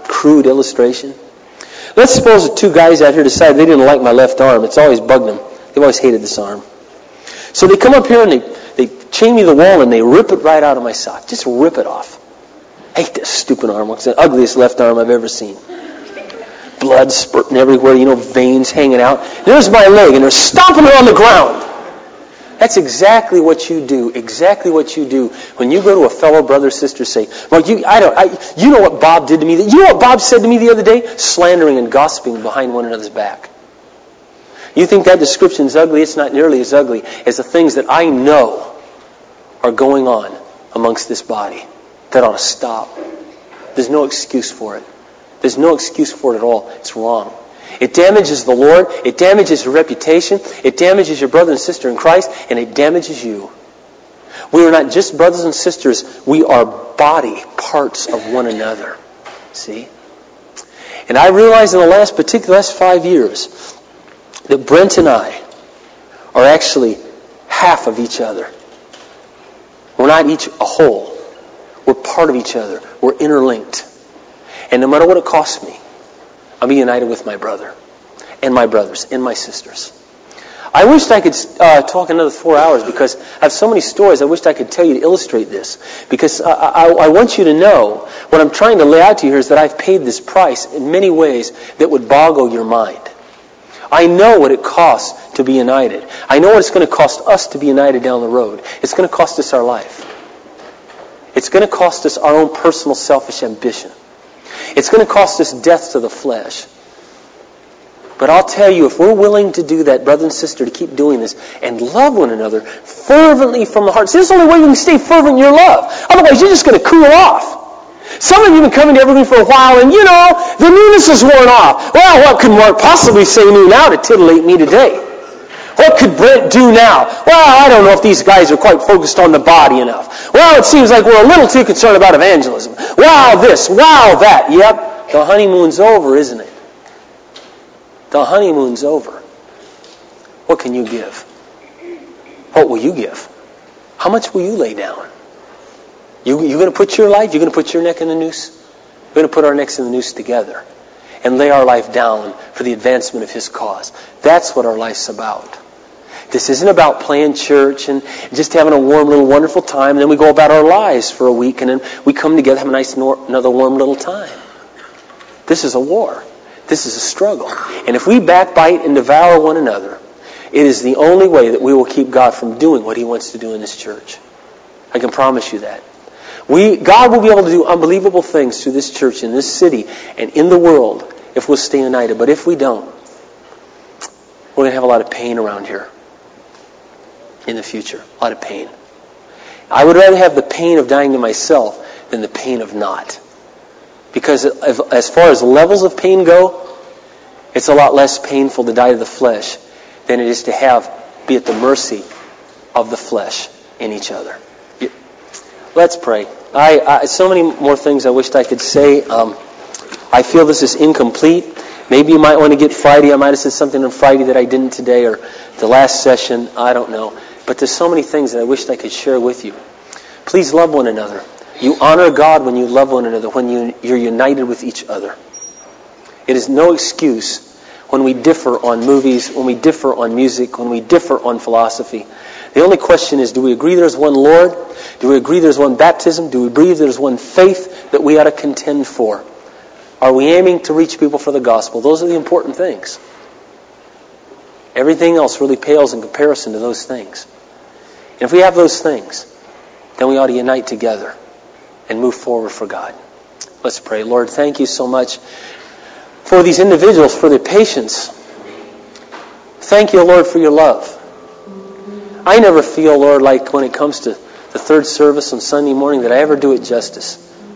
crude illustration. Let's suppose the two guys out here decide they didn't like my left arm. It's always bugged them. They've always hated this arm. So they come up here and they, they chain me to the wall and they rip it right out of my sock. Just rip it off. I hate this stupid arm. It's the ugliest left arm I've ever seen. Blood spurting everywhere, you know, veins hanging out. There's my leg and they're stomping it on the ground. That's exactly what you do. Exactly what you do when you go to a fellow brother or sister. Say, "Well, you, I don't, I, you know what Bob did to me? You know what Bob said to me the other day? Slandering and gossiping behind one another's back." You think that description is ugly? It's not nearly as ugly as the things that I know are going on amongst this body. That ought to stop. There's no excuse for it. There's no excuse for it at all. It's wrong. It damages the Lord. It damages your reputation. It damages your brother and sister in Christ. And it damages you. We are not just brothers and sisters. We are body parts of one another. See? And I realized in the last, particularly last five years, that Brent and I are actually half of each other. We're not each a whole. We're part of each other. We're interlinked. And no matter what it costs me, I'll be united with my brother and my brothers and my sisters. I wished I could uh, talk another four hours because I have so many stories I wished I could tell you to illustrate this. Because I, I, I want you to know, what I'm trying to lay out to you here is that I've paid this price in many ways that would boggle your mind. I know what it costs to be united. I know what it's going to cost us to be united down the road. It's going to cost us our life. It's going to cost us our own personal selfish ambition. It's going to cost us death to the flesh. But I'll tell you, if we're willing to do that, brother and sister, to keep doing this and love one another fervently from the heart. See, this is the only way you can stay fervent in your love. Otherwise, you're just going to cool off. Some of you have been coming to Evergreen for a while, and you know, the newness is worn off. Well, what could Mark possibly say new now to titillate me today? What could Brent do now? Well, I don't know if these guys are quite focused on the body enough. Well, it seems like we're a little too concerned about evangelism. Wow, this, wow, that. Yep, the honeymoon's over, isn't it? The honeymoon's over. What can you give? What will you give? How much will you lay down? You, you're going to put your life, you're going to put your neck in the noose? We're going to put our necks in the noose together and lay our life down for the advancement of His cause. That's what our life's about. This isn't about playing church and just having a warm little wonderful time, and then we go about our lives for a week, and then we come together, have a nice another warm little time. This is a war. This is a struggle. And if we backbite and devour one another, it is the only way that we will keep God from doing what He wants to do in this church. I can promise you that. We, God will be able to do unbelievable things through this church, in this city, and in the world if we'll stay united. But if we don't, we're going to have a lot of pain around here in the future. A lot of pain. I would rather have the pain of dying to myself than the pain of not. Because as far as levels of pain go, it's a lot less painful to die to the flesh than it is to have, be at the mercy of the flesh in each other. Let's pray. I, I so many more things I wished I could say. Um, I feel this is incomplete. Maybe you might want to get Friday. I might have said something on Friday that I didn't today, or the last session. I don't know. But there's so many things that I wished I could share with you. Please love one another. You honor God when you love one another, when you, you're united with each other. It is no excuse when we differ on movies, when we differ on music, when we differ on philosophy. The only question is, do we agree there's one Lord? Do we agree there's one baptism? Do we believe there's one faith that we ought to contend for? Are we aiming to reach people for the gospel? Those are the important things. Everything else really pales in comparison to those things. And if we have those things, then we ought to unite together and move forward for God. Let's pray. Lord, thank you so much for these individuals, for their patience. Thank you, Lord, for your love. I never feel, Lord, like when it comes to the third service on Sunday morning that I ever do it justice.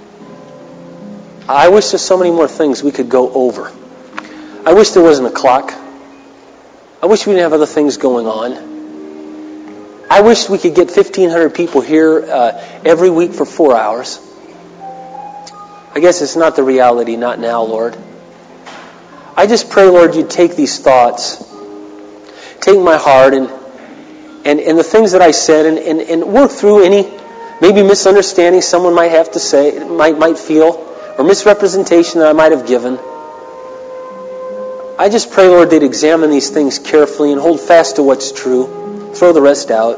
I wish there's so many more things we could go over. I wish there wasn't a clock. I wish we didn't have other things going on. I wish we could get fifteen hundred people here uh, every week for four hours. I guess it's not the reality, not now, Lord. I just pray, Lord, you'd take these thoughts, take my heart, and and, and the things that I said, and, and, and work through any maybe misunderstanding someone might have to say, might might feel, or misrepresentation that I might have given. I just pray, Lord, they'd examine these things carefully and hold fast to what's true. Throw the rest out.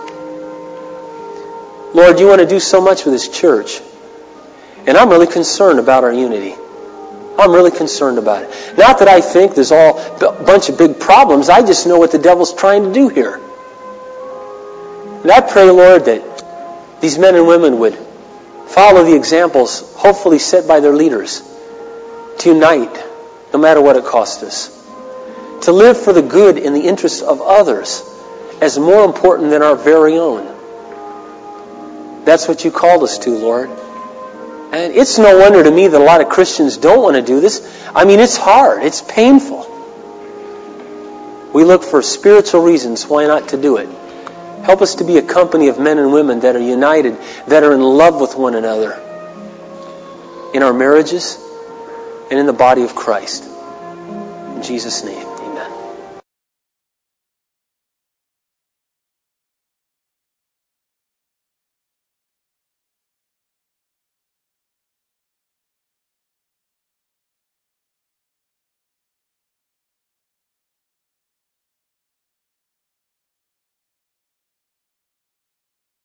Lord, you want to do so much with this church. And I'm really concerned about our unity. I'm really concerned about it. Not that I think there's all a bunch of big problems. I just know what the devil's trying to do here. And I pray, Lord, that these men and women would follow the examples hopefully set by their leaders to unite no matter what it costs us. To live for the good in the interests of others as more important than our very own. That's what you called us to, Lord. And it's no wonder to me that a lot of Christians don't want to do this. I mean, it's hard. It's painful. We look for spiritual reasons why not to do it. Help us to be a company of men and women that are united, that are in love with one another in our marriages and in the body of Christ. In Jesus' name.